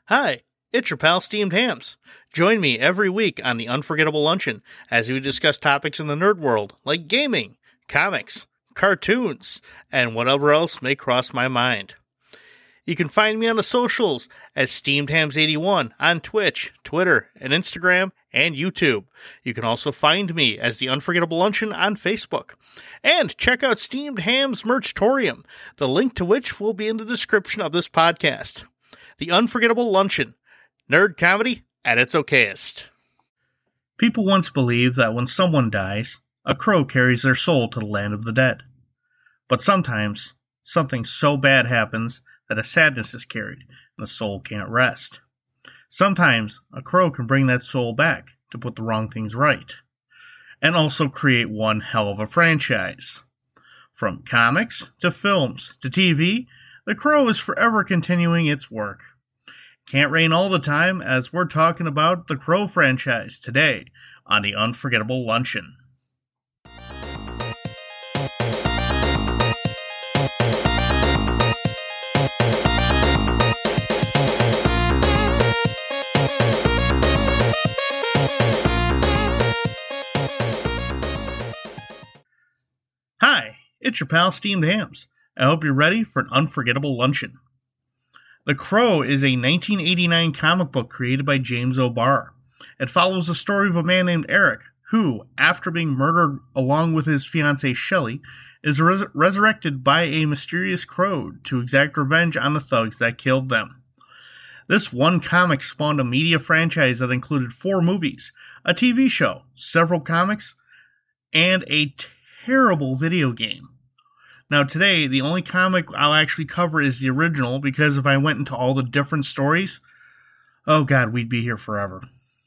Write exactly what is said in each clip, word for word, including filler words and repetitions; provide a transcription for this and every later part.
Hi, it's your pal Steamed Hams. Join me every week on the Unforgettable Luncheon as we discuss topics in the nerd world like gaming, comics, cartoons, and whatever else may cross my mind. You can find me on the socials as Steamed Hams eighty-one on Twitch, Twitter, and Instagram, and YouTube. You can also find me as the Unforgettable Luncheon on Facebook. And check out Steamed Hams Merchtorium, the link to which will be in the description of this podcast. The Unforgettable Luncheon, nerd comedy at its okayest. People once believed that when someone dies, a crow carries their soul to the land of the dead. But sometimes, something so bad happens that a sadness is carried, and the soul can't rest. Sometimes, a crow can bring that soul back to put the wrong things right, and also create one hell of a franchise. From comics, to films, to T V, The Crow is forever continuing its work. Can't rain all the time, as we're talking about the Crow franchise today on the Unforgettable Luncheon. Hi, it's your pal Steamed Hams. I hope you're ready for an unforgettable luncheon. The Crow is a nineteen eighty-nine comic book created by James O'Barr. It follows the story of a man named Eric, who, after being murdered along with his fiancée Shelley, is res- resurrected by a mysterious crow to exact revenge on the thugs that killed them. This one comic spawned a media franchise that included four movies, a T V show, several comics, and a terrible video game. Now today, the only comic I'll actually cover is the original, because if I went into all the different stories, oh god, we'd be here forever.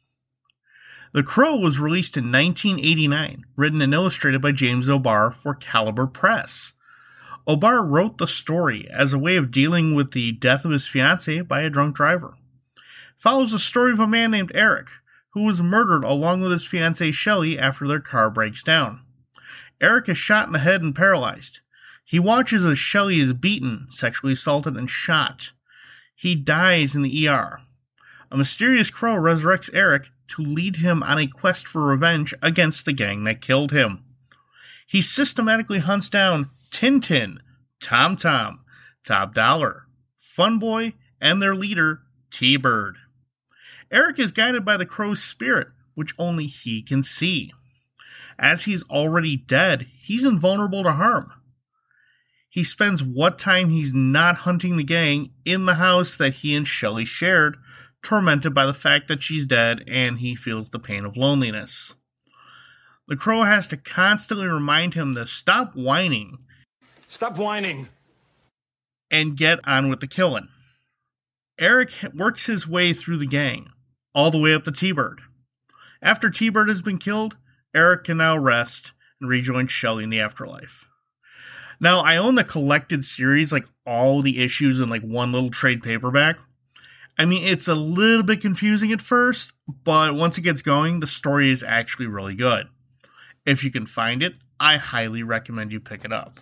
The Crow was released in nineteen eighty-nine, written and illustrated by James O'Barr for Caliber Press. O'Barr wrote the story as a way of dealing with the death of his fiancée by a drunk driver. It follows the story of a man named Eric, who was murdered along with his fiancée Shelley after their car breaks down. Eric is shot in the head and paralyzed. He watches as Shelley is beaten, sexually assaulted, and shot. He dies in the E R. A mysterious crow resurrects Eric to lead him on a quest for revenge against the gang that killed him. He systematically hunts down Tintin, Tom Tom, Top Dollar, Fun Boy, and their leader, T-Bird. Eric is guided by the crow's spirit, which only he can see. As he's already dead, he's invulnerable to harm. He spends what time he's not hunting the gang in the house that he and Shelley shared, tormented by the fact that she's dead and he feels the pain of loneliness. The Crow has to constantly remind him to stop whining. Stop whining. And get on with the killing. Eric works his way through the gang, all the way up to T-Bird. After T-Bird has been killed, Eric can now rest and rejoin Shelley in the afterlife. Now, I own the collected series, like all the issues in like one little trade paperback. I mean, it's a little bit confusing at first, but once it gets going, the story is actually really good. If you can find it, I highly recommend you pick it up.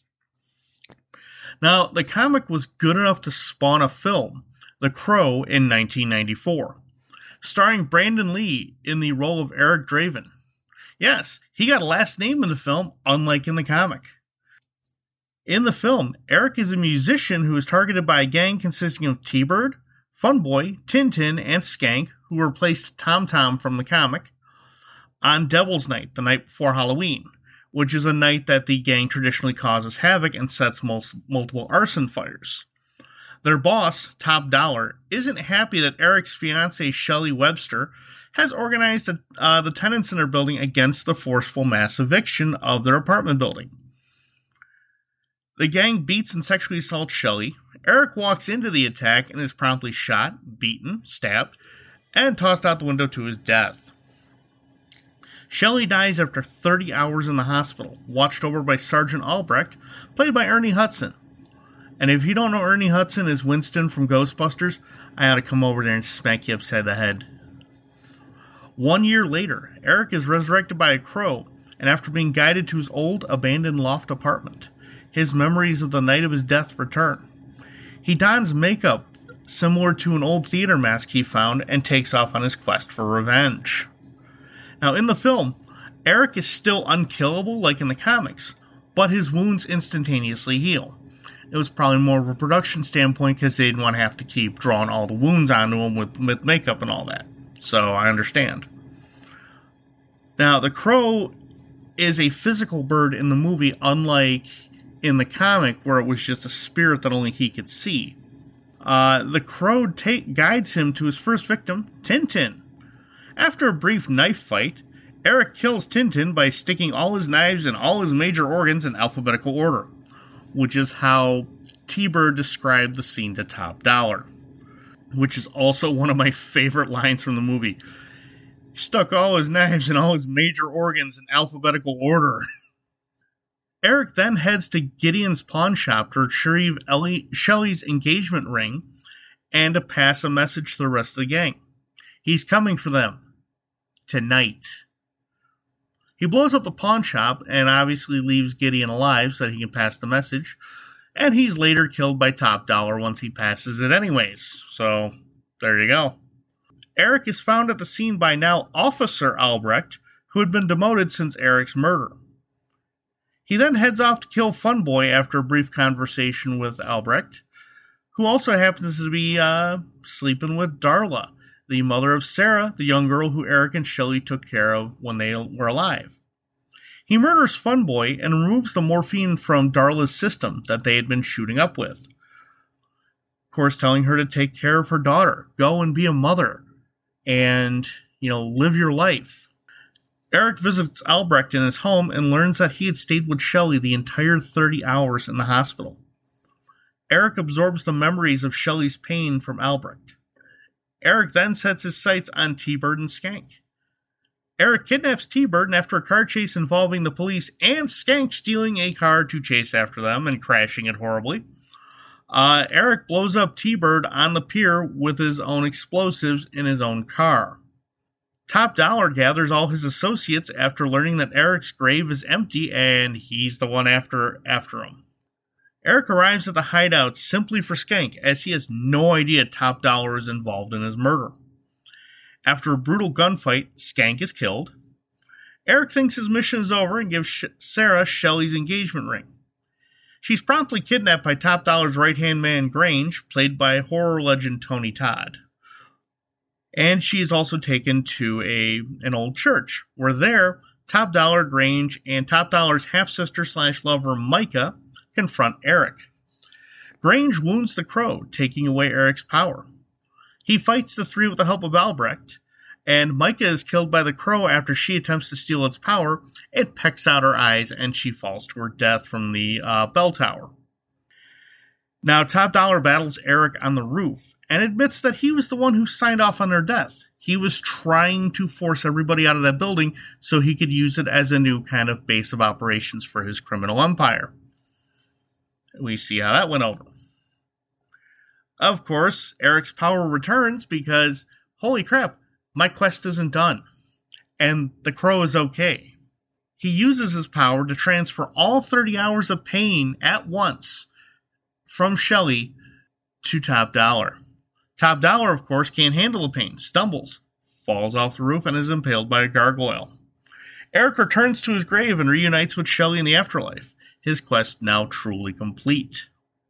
Now, the comic was good enough to spawn a film, The Crow, in nineteen ninety-four, starring Brandon Lee in the role of Eric Draven. Yes, he got a last name in the film, unlike in the comic. In the film, Eric is a musician who is targeted by a gang consisting of T-Bird, Funboy, Tintin, and Skank, who replaced Tom Tom from the comic, on Devil's Night, the night before Halloween, which is a night that the gang traditionally causes havoc and sets most, multiple arson fires. Their boss, Top Dollar, isn't happy that Eric's fiancée, Shelley Webster, has organized a, uh, the tenants in their building against the forceful mass eviction of their apartment building. The gang beats and sexually assaults Shelley. Eric walks into the attack and is promptly shot, beaten, stabbed, and tossed out the window to his death. Shelley dies after thirty hours in the hospital, watched over by Sergeant Albrecht, played by Ernie Hudson. And if you don't know Ernie Hudson as Winston from Ghostbusters, I ought to come over there and smack you upside the head. One year later, Eric is resurrected by a crow, and after being guided to his old, abandoned loft apartment, his memories of the night of his death return. He dons makeup similar to an old theater mask he found, and takes off on his quest for revenge. Now, in the film, Eric is still unkillable like in the comics, but his wounds instantaneously heal. It was probably more of a production standpoint because they didn't want to have to keep drawing all the wounds onto him with, with makeup and all that. So I understand. Now, the crow is a physical bird in the movie, unlike in the comic where it was just a spirit that only he could see. Uh, the crow ta- guides him to his first victim, Tintin. After a brief knife fight, Eric kills Tintin by sticking all his knives and all his major organs in alphabetical order, which is how T-Bird described the scene to Top Dollar, which is also one of my favorite lines from the movie. He stuck all his knives and all his major organs in alphabetical order. Eric then heads to Gideon's pawn shop to retrieve Ellie, Shelley's engagement ring and to pass a message to the rest of the gang. He's coming for them. Tonight. He blows up the pawn shop and obviously leaves Gideon alive so that he can pass the message. And he's later killed by Top Dollar once he passes it anyways. So, there you go. Eric is found at the scene by now Officer Albrecht, who had been demoted since Eric's murder. He then heads off to kill Funboy after a brief conversation with Albrecht, who also happens to be uh, sleeping with Darla, the mother of Sarah, the young girl who Eric and Shelley took care of when they were alive. He murders Funboy and removes the morphine from Darla's system that they had been shooting up with. Of course, telling her to take care of her daughter, go and be a mother, and, you know, live your life. Eric visits Albrecht in his home and learns that he had stayed with Shelley the entire thirty hours in the hospital. Eric absorbs the memories of Shelley's pain from Albrecht. Eric then sets his sights on T-Bird and Skank. Eric kidnaps T-Bird, and after a car chase involving the police and Skank stealing a car to chase after them and crashing it horribly, uh, Eric blows up T-Bird on the pier with his own explosives in his own car. Top Dollar gathers all his associates after learning that Eric's grave is empty and he's the one after, after him. Eric arrives at the hideout simply for Skank, as he has no idea Top Dollar is involved in his murder. After a brutal gunfight, Skank is killed. Eric thinks his mission is over and gives Sh- Sarah Shelley's engagement ring. She's promptly kidnapped by Top Dollar's right-hand man, Grange, played by horror legend Tony Todd. And she is also taken to a an old church, where there, Top Dollar, Grange, and Top Dollar's half-sister slash lover, Micah, confront Eric. Grange wounds the crow, taking away Eric's power. He fights the three with the help of Albrecht, and Micah is killed by the crow after she attempts to steal its power. It pecks out her eyes, and she falls to her death from the uh, bell tower. Now, Top Dollar battles Eric on the roof, and admits that he was the one who signed off on their death. He was trying to force everybody out of that building so he could use it as a new kind of base of operations for his criminal empire. We see how that went over. Of course, Eric's power returns because, holy crap, my quest isn't done. And the crow is okay. He uses his power to transfer all thirty hours of pain at once from Shelley to Top Dollar. Top Dollar, of course, can't handle the pain, stumbles, falls off the roof, and is impaled by a gargoyle. Eric returns to his grave and reunites with Shelley in the afterlife. His quest now truly complete.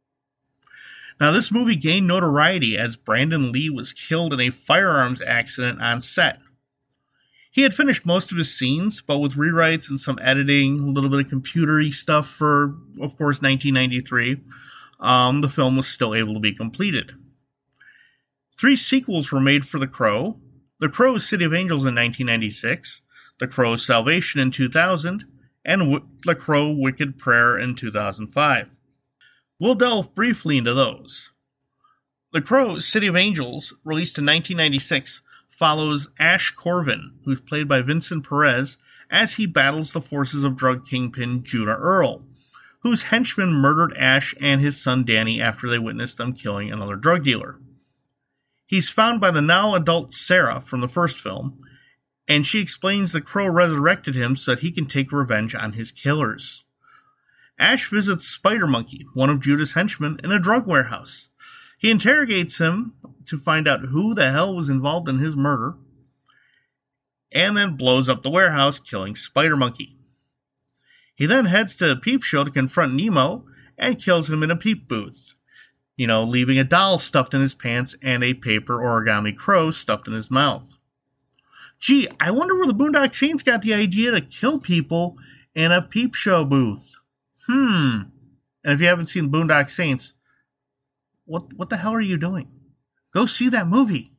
Now, this movie gained notoriety as Brandon Lee was killed in a firearms accident on set. He had finished most of his scenes, but with rewrites and some editing, a little bit of computery stuff for, of course, nineteen ninety-three, um, the film was still able to be completed. Three sequels were made for The Crow: The Crow's City of Angels in nineteen ninety-six, The Crow's Salvation in two thousand, and w- The Crow Wicked Prayer in two thousand five. We'll delve briefly into those. The Crow's City of Angels, released in nineteen ninety-six, follows Ash Corvin, who's played by Vincent Perez, as he battles the forces of drug kingpin Judah Earl, whose henchmen murdered Ash and his son Danny after they witnessed them killing another drug dealer. He's found by the now-adult Sarah from the first film, and she explains the Crow resurrected him so that he can take revenge on his killers. Ash visits Spider Monkey, one of Judah's henchmen, in a drug warehouse. He interrogates him to find out who the hell was involved in his murder, and then blows up the warehouse, killing Spider Monkey. He then heads to Peep Show to confront Nemo and kills him in a peep booth, you know, leaving a doll stuffed in his pants and a paper origami crow stuffed in his mouth. Gee, I wonder where the Boondock Saints got the idea to kill people in a Peep Show booth. Hmm. And if you haven't seen Boondock Saints, what what the hell are you doing? Go see that movie.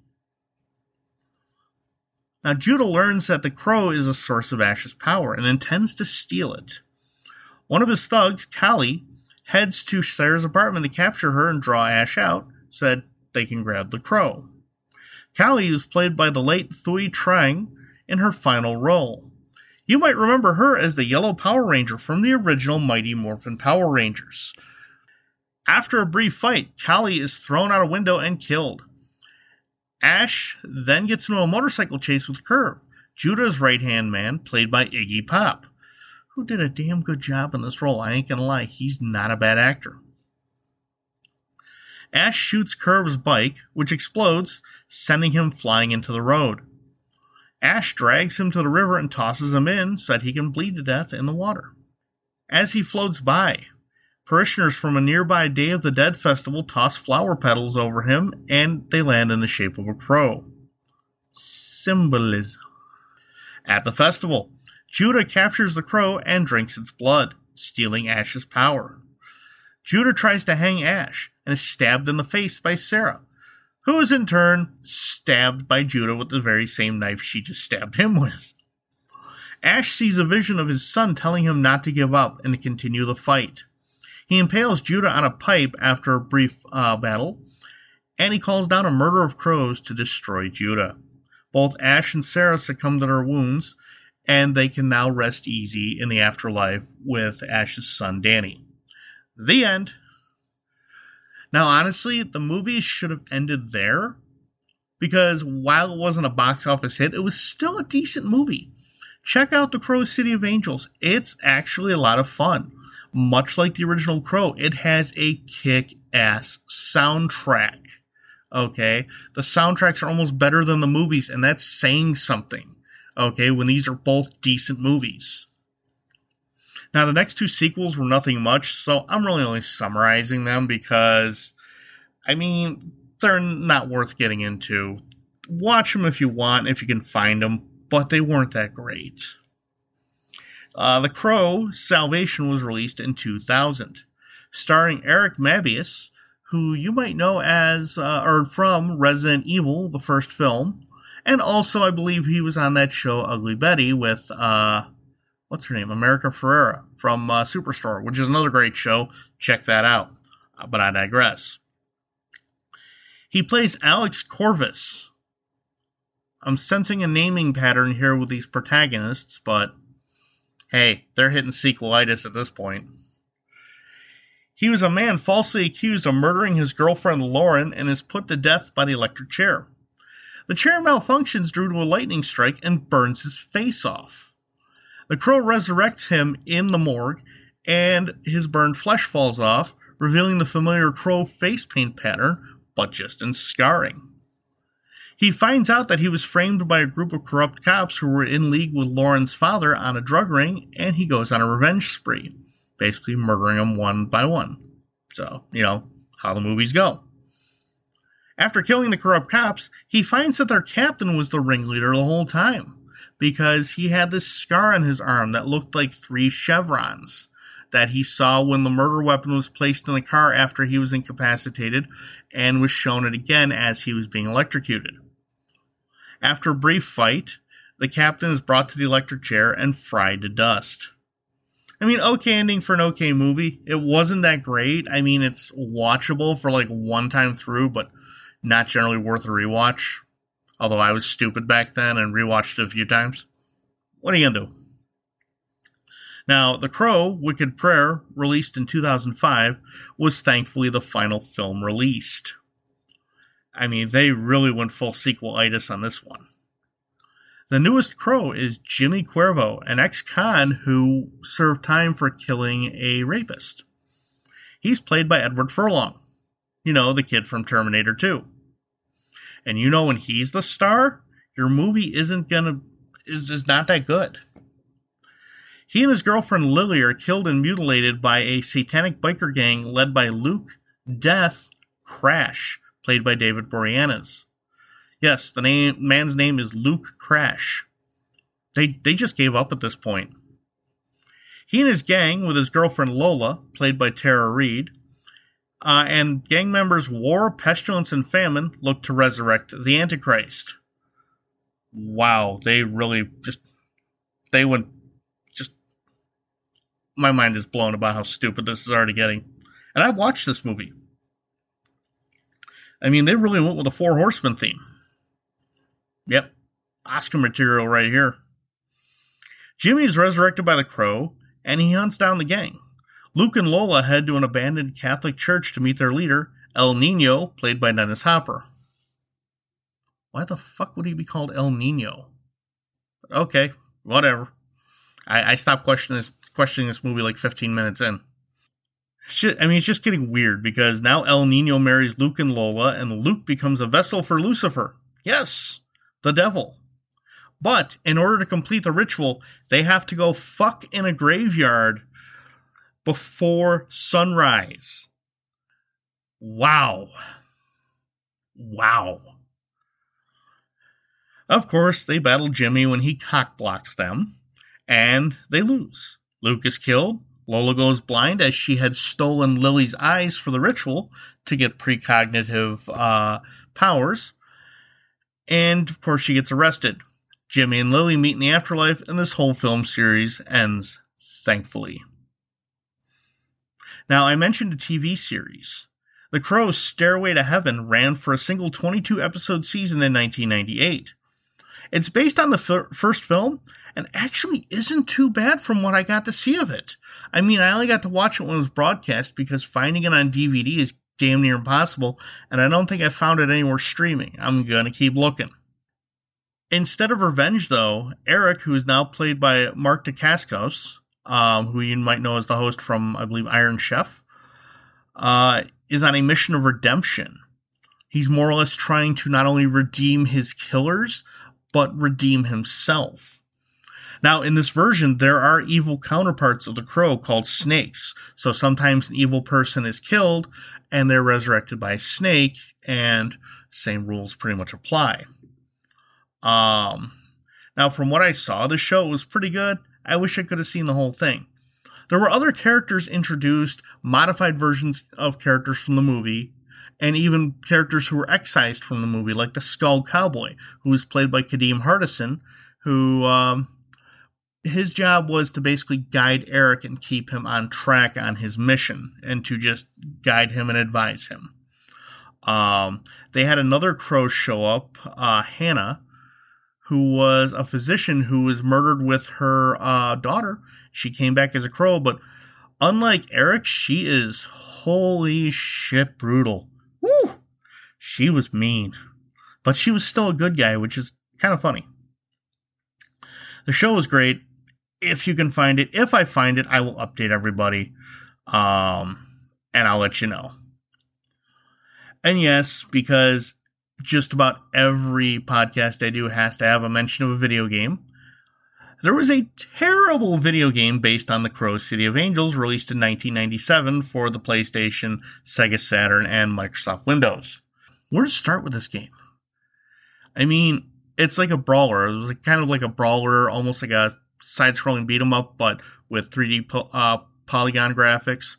Now, Judah learns that the crow is a source of Ash's power and intends to steal it. One of his thugs, Callie, heads to Sarah's apartment to capture her and draw Ash out so that they can grab the crow. Callie was played by the late Thuy Trang in her final role. You might remember her as the Yellow Power Ranger from the original Mighty Morphin Power Rangers. After a brief fight, Callie is thrown out a window and killed. Ash then gets into a motorcycle chase with Curve, Judah's right-hand man, played by Iggy Pop, who did a damn good job in this role. I ain't gonna lie, he's not a bad actor. Ash shoots Curve's bike, which explodes, sending him flying into the road. Ash drags him to the river and tosses him in so that he can bleed to death in the water. As he floats by, parishioners from a nearby Day of the Dead festival toss flower petals over him, and they land in the shape of a crow. Symbolism. At the festival, Judah captures the crow and drinks its blood, stealing Ash's power. Judah tries to hang Ash and is stabbed in the face by Sarah, who is in turn stabbed by Judah with the very same knife she just stabbed him with. Ash sees a vision of his son telling him not to give up and to continue the fight. He impales Judah on a pipe after a brief uh, battle, and he calls down a murder of crows to destroy Judah. Both Ash and Sarah succumb to their wounds, and they can now rest easy in the afterlife with Ash's son Danny. The end. Now, honestly, the movie should have ended there, because while it wasn't a box office hit, it was still a decent movie. Check out The Crow City of Angels. It's actually a lot of fun. Much like the original Crow, it has a kick-ass soundtrack. Okay? The soundtracks are almost better than the movies, and that's saying something. Okay? When these are both decent movies. Now, the next two sequels were nothing much, so I'm really only summarizing them because, I mean, they're not worth getting into. Watch them if you want, if you can find them, but they weren't that great. Uh, The Crow, Salvation was released in two thousand, starring Eric Mabius, who you might know as, uh, or from Resident Evil, the first film, and also I believe he was on that show Ugly Betty with, uh, what's her name, America Ferrera from uh, Superstore, which is another great show. Check that out, uh, but I digress. He plays Alex Corvus. I'm sensing a naming pattern here with these protagonists, but hey, they're hitting sequelitis at this point. He was a man falsely accused of murdering his girlfriend Lauren and is put to death by the electric chair. The chair malfunctions due to a lightning strike and burns his face off. The Crow resurrects him in the morgue, and his burned flesh falls off, revealing the familiar Crow face paint pattern, but just in scarring. He finds out that he was framed by a group of corrupt cops who were in league with Lauren's father on a drug ring, and he goes on a revenge spree, basically murdering them one by one. So, you know, how the movies go. After killing the corrupt cops, he finds that their captain was the ringleader the whole time, because he had this scar on his arm that looked like three chevrons that he saw when the murder weapon was placed in the car after he was incapacitated, and was shown it again as he was being electrocuted. After a brief fight, the captain is brought to the electric chair and fried to dust. I mean, okay ending for an okay movie. It wasn't that great. I mean, it's watchable for like one time through, but not generally worth a rewatch. Although I was stupid back then and rewatched it a few times. What are you gonna do? Now, The Crow, Wicked Prayer, released in two thousand five, was thankfully the final film released. I mean, they really went full sequelitis on this one. The newest Crow is Jimmy Cuervo, an ex-con who served time for killing a rapist. He's played by Edward Furlong. You know, the kid from Terminator two. And you know when he's the star, your movie isn't gonna is, is not that good. He and his girlfriend Lily are killed and mutilated by a satanic biker gang led by Luke Death Crash, played by David Boreanaz. Yes, the name man's name is Luke Crash. They they just gave up at this point. He and his gang, with his girlfriend Lola, played by Tara Reid, uh, and gang members War, Pestilence, and Famine, look to resurrect the Antichrist. Wow, they really just, they went, just, my mind is blown about how stupid this is already getting. And I've watched this movie. I mean, they really went with the Four Horsemen theme. Yep, Oscar material right here. Jimmy is resurrected by the Crow, and he hunts down the gang. Luke and Lola head to an abandoned Catholic church to meet their leader, El Nino, played by Dennis Hopper. Why the fuck would he be called El Nino? Okay, whatever. I, I stopped questioning this, questioning this movie like fifteen minutes in. Shit, I mean, it's just getting weird because now El Nino marries Luke and Lola, and Luke becomes a vessel for Lucifer. Yes, the devil. But in order to complete the ritual, they have to go fuck in a graveyard before sunrise. Wow. Wow. Of course, they battle Jimmy when he cockblocks them, and they lose. Luke is killed. Lola goes blind as she had stolen Lily's eyes for the ritual to get precognitive uh, powers. And, of course, she gets arrested. Jimmy and Lily meet in the afterlife, and this whole film series ends, thankfully. Now, I mentioned a T V series. The Crow's Stairway to Heaven ran for a single twenty-two episode season in nineteen ninety-eight. It's based on the f- first film, and actually isn't too bad from what I got to see of it. I mean, I only got to watch it when it was broadcast, because finding it on D V D is damn near impossible, and I don't think I found it anywhere streaming. I'm gonna keep looking. Instead of revenge, though, Eric, who is now played by Mark Dacascos, um, who you might know as the host from, I believe, Iron Chef, uh, is on a mission of redemption. He's more or less trying to not only redeem his killers, but redeem himself. Now, in this version, there are evil counterparts of the Crow called snakes. So sometimes an evil person is killed, and they're resurrected by a snake, and same rules pretty much apply. Um, now, from what I saw, the show was pretty good. I wish I could have seen the whole thing. There were other characters introduced, modified versions of characters from the movie, and even characters who were excised from the movie, like the Skull Cowboy, who was played by Kadeem Hardison, who, um, his job was to basically guide Eric and keep him on track on his mission, and to just guide him and advise him. Um, they had another Crow show up, uh, Hannah, who was a physician who was murdered with her uh, daughter. She came back as a Crow, but unlike Eric, she is holy shit brutal. Woo! She was mean. But she was still a good guy, which is kind of funny. The show was great. If you can find it. If I find it, I will update everybody. Um, and I'll let you know. And yes, because just about every podcast I do has to have a mention of a video game. There was a terrible video game based on The Crow City of Angels released in nineteen ninety-seven for the PlayStation, Sega Saturn, and Microsoft Windows. Where to start with this game? I mean, it's like a brawler. It was like, kind of like a brawler, almost like a side-scrolling beat-em-up, but with three D po- uh, polygon graphics.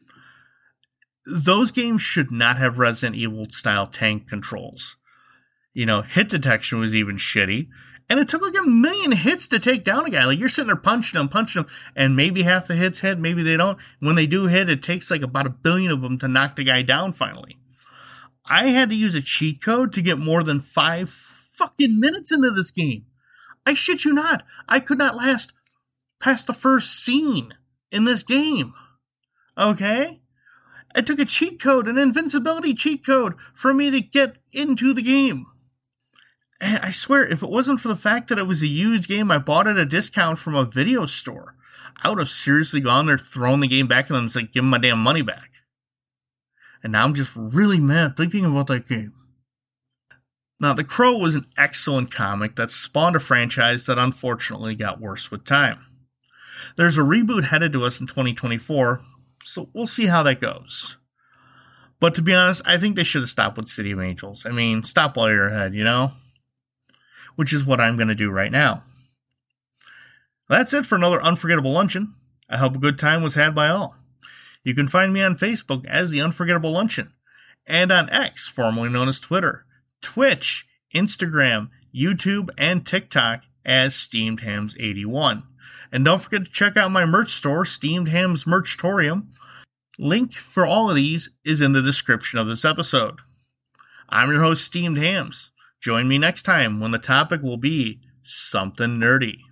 Those games should not have Resident Evil-style tank controls. You know, hit detection was even shitty. And it took like a million hits to take down a guy. Like, you're sitting there punching him, punching him, and maybe half the hits hit, maybe they don't. When they do hit, it takes like about a billion of them to knock the guy down finally. I had to use a cheat code to get more than five fucking minutes into this game. I shit you not. I could not last past the first scene in this game. Okay? I took a cheat code, an invincibility cheat code, for me to get into the game. And I swear, if it wasn't for the fact that it was a used game I bought at a discount from a video store, I would have seriously gone there, thrown the game back, and then said, give them my damn money back. and now I'm just really mad thinking about that game. Now, The Crow was an excellent comic that spawned a franchise that unfortunately got worse with time. There's a reboot headed to us in twenty twenty-four, so we'll see how that goes. But to be honest, I think they should have stopped with City of Angels. I mean, stop while you're ahead, you know? Which is what I'm going to do right now. That's it for another Unforgettable Luncheon. I hope a good time was had by all. You can find me on Facebook as The Unforgettable Luncheon, and on X, formerly known as Twitter, Twitch, Instagram, YouTube, and TikTok as Steamed Hams eighty-one. And don't forget to check out my merch store, Steamed Hams Merchtorium. Link for all of these is in the description of this episode. I'm your host, Steamed Hams. Join me next time when the topic will be something nerdy.